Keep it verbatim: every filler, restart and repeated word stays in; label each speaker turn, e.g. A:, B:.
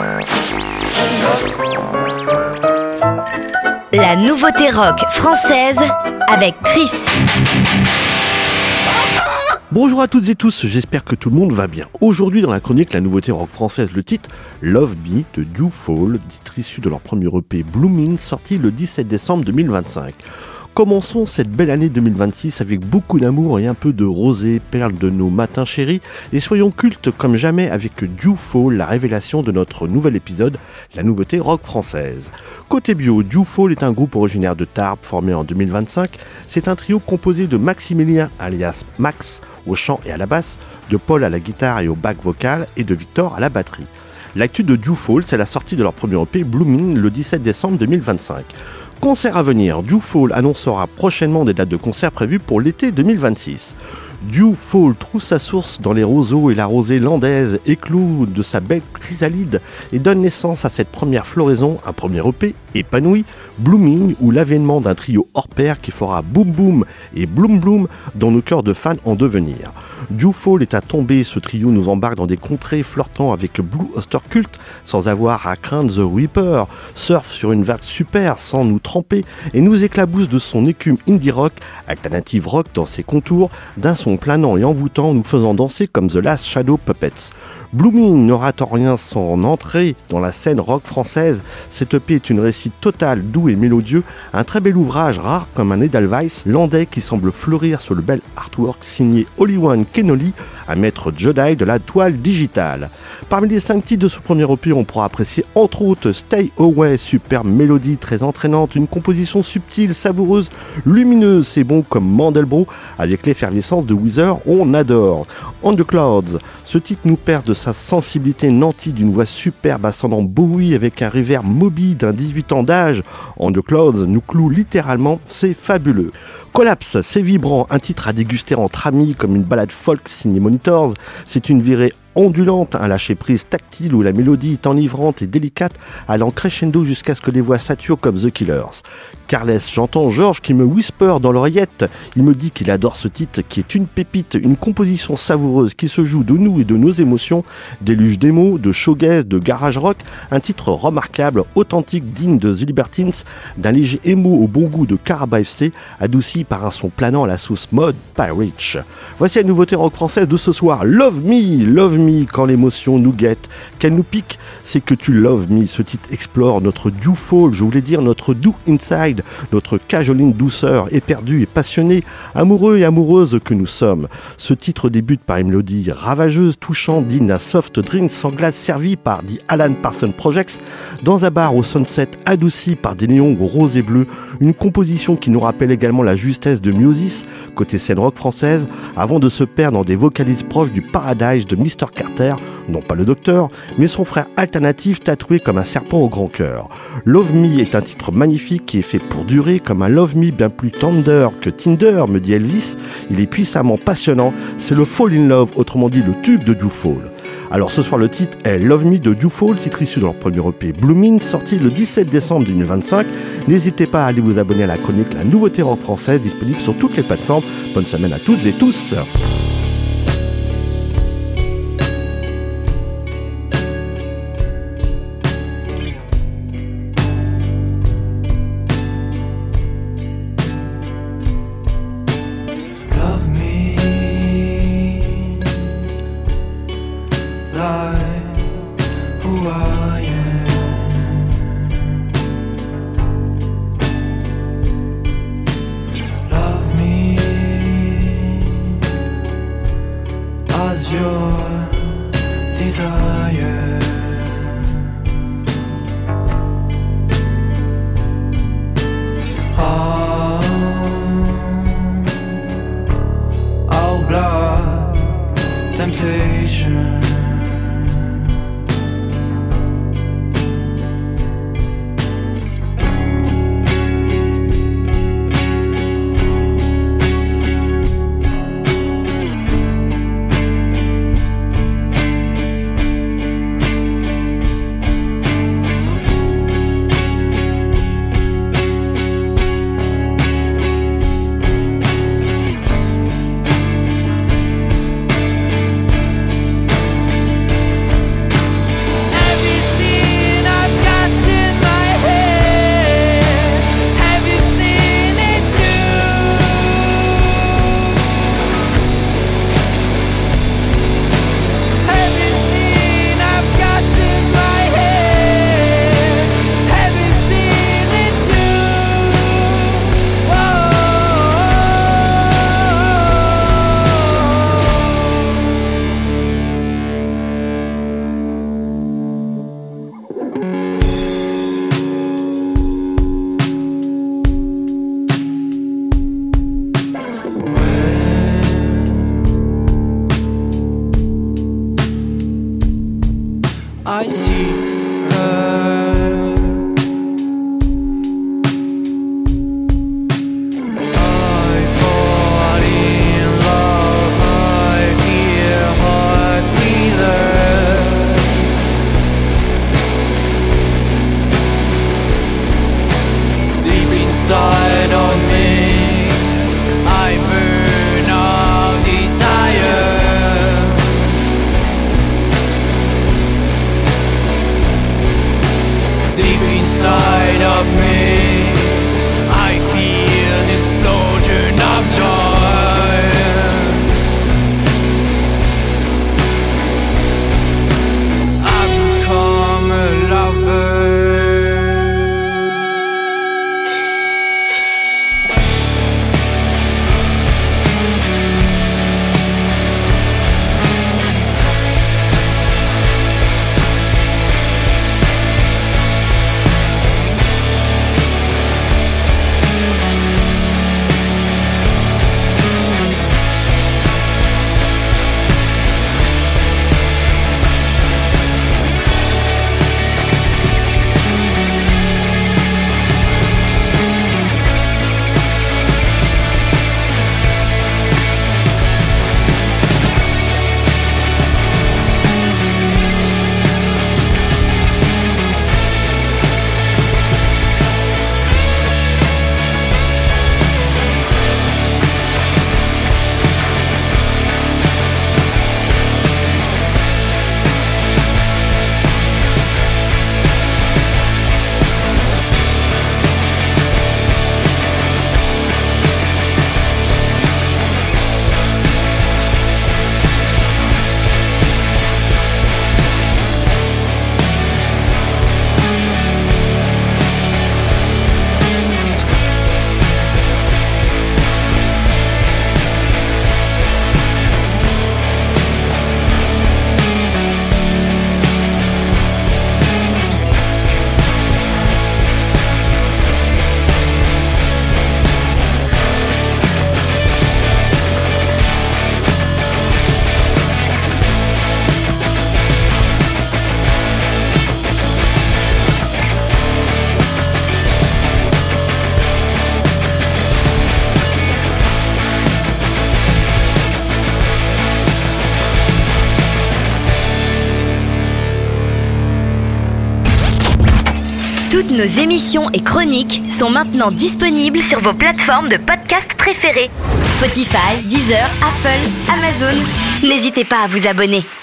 A: La nouveauté rock française avec Chris.
B: Bonjour à toutes et tous, j'espère que tout le monde va bien. Aujourd'hui dans la chronique La nouveauté rock française, le titre Love Me de Dewfall, titre issu de leur premier E P Blooming, sorti le dix-sept décembre deux mille vingt-cinq. Commençons cette belle année deux mille vingt-six avec beaucoup d'amour et un peu de rosée, perle de nos matins chéris, et soyons cultes comme jamais avec Dewfall, la révélation de notre nouvel épisode, la nouveauté rock française. Côté bio, Dewfall est un groupe originaire de Tarbes formé en deux mille vingt-cinq. C'est un trio composé de Maximilien alias Max au chant et à la basse, de Paul à la guitare et au back vocal et de Victor à la batterie. L'actu de Dewfall, c'est la sortie de leur premier E P Blooming le dix-sept décembre deux mille vingt-cinq. Concert à venir, Dewfall annoncera prochainement des dates de concert prévues pour l'été deux mille vingt-six. Dewfall trouve sa source dans les roseaux et la rosée landaise, éclot de sa belle chrysalide et donne naissance à cette première floraison, un premier E P épanoui, Blooming, ou l'avènement d'un trio hors pair qui fera boom boom et bloom bloom dans nos cœurs de fans en devenir. Dewfall est à tomber, ce trio nous embarque dans des contrées flirtant avec Blue Oyster Cult sans avoir à craindre The Reaper, surfe sur une vague super sans nous tremper et nous éclabousse de son écume indie rock, alternative rock dans ses contours, d'un son planant et envoûtant nous faisant danser comme The Last Shadow Puppets. Blooming ne rate rien son entrée dans la scène rock française. Cette E P est une réussite totale, doux et mélodieux, un très bel ouvrage rare comme un Edelweiss landais qui semble fleurir sur le bel artwork signé Hollywood Kennolly, un maître Jedi de la toile digitale. Parmi les cinq titres de ce premier E P, on pourra apprécier entre autres Stay Away, superbe mélodie très entraînante, une composition subtile, savoureuse, lumineuse, c'est bon comme Mandelbrot, avec l'effervescence de Weezer, on adore. On the Clouds, ce titre nous perce de sa sensibilité nantie d'une voix superbe ascendant Bowie avec un reverb mobile d'un dix-huit ans d'âge. On the Clouds nous cloue littéralement, c'est fabuleux. Collapse, c'est vibrant, un titre à déguster entre amis comme une balade folk signée Monitors. C'est une virée ondulante, un lâcher-prise tactile où la mélodie est enivrante et délicate, allant crescendo jusqu'à ce que les voix saturent comme The Killers. Carless, j'entends Georges qui me whisper dans l'oreillette. Il me dit qu'il adore ce titre qui est une pépite, une composition savoureuse qui se joue de nous et de nos émotions, déluge d'émo, de shoegaze, de garage rock, un titre remarquable, authentique, digne de The Libertines, d'un léger émo au bon goût de Caraba F C, adouci par un son planant à la sauce mode Pyrich. Voici la nouveauté rock française de ce soir, Love Me, Love Me, quand l'émotion nous guette, qu'elle nous pique, c'est que tu love me. Ce titre explore notre Dewfall, je voulais dire notre do inside, notre cajoline douceur, éperdue et passionnée, amoureux et amoureuse que nous sommes. Ce titre débute par une mélodie ravageuse, touchante, digne d'un soft drink sans glace servi par The Alan Parsons Projects, dans un bar au sunset adouci par des néons roses et bleus, une composition qui nous rappelle également la justesse de Miosis, côté scène rock française, avant de se perdre dans des vocalises proches du Paradise de mister Carter, non pas le docteur, mais son frère alternatif tatoué comme un serpent au grand cœur. Love Me est un titre magnifique qui est fait pour durer, comme un Love Me bien plus tender que Tinder, me dit Elvis. Il est puissamment passionnant, c'est le Fall in Love, autrement dit le tube de Dewfall. Alors ce soir le titre est Love Me de Dewfall, titre issu de leur premier E P Blooming, sorti le dix-sept décembre deux mille vingt-cinq. N'hésitez pas à aller vous abonner à la chronique La nouveauté rock française, disponible sur toutes les plateformes. Bonne semaine à toutes et tous.
C: Who I am, love me as your desire. Oh, I'll block temptation. Inside of me, I burn of desire. Deep inside of me, I feel an explosion of joy. I've become a lover.
A: Toutes nos émissions et chroniques sont maintenant disponibles sur vos plateformes de podcast préférées. Spotify, Deezer, Apple, Amazon. N'hésitez pas à vous abonner.